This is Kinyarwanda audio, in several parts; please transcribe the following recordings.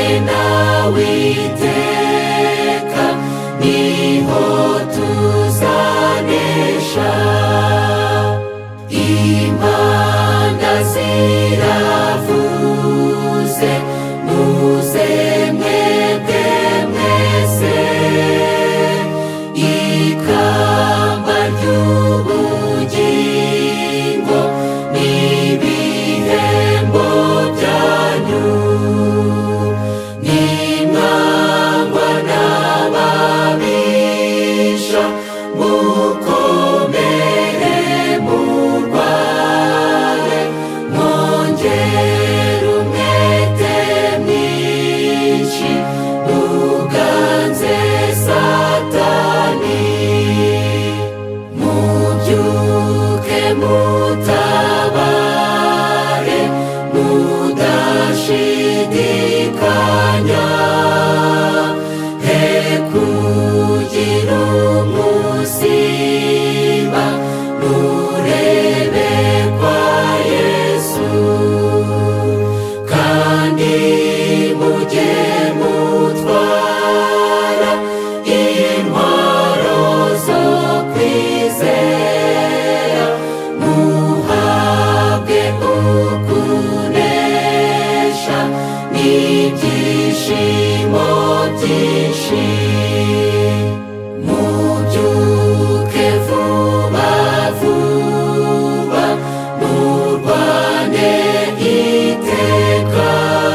nawe iteka niho tuzanesha. Impanda ziravuze muze mwebwe mwese, ikamba ry'ubugingo n'ibihembo byanyu. Nimwangwa n'ababisha mukomere murwane, mwongere umwete mwinshi muganze Satani. Mubyuke mutabare mudashidikanya, he kugira umusiba murebe kwa Yesu. Kandi mujye mutwara intwaro zo kwizera, muhabwe ukunesha n'ibyishimo byinshi. Mubyuke vuba vuba murwane iteka,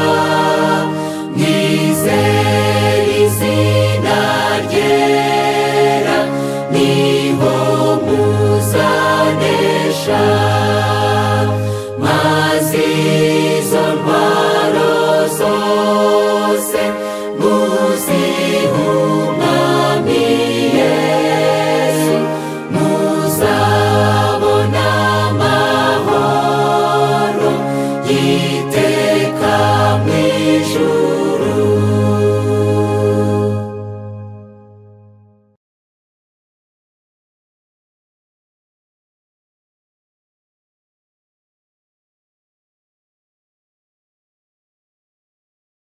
mwizere izina ryera niho muzanesha. Maze izo ntwaro zose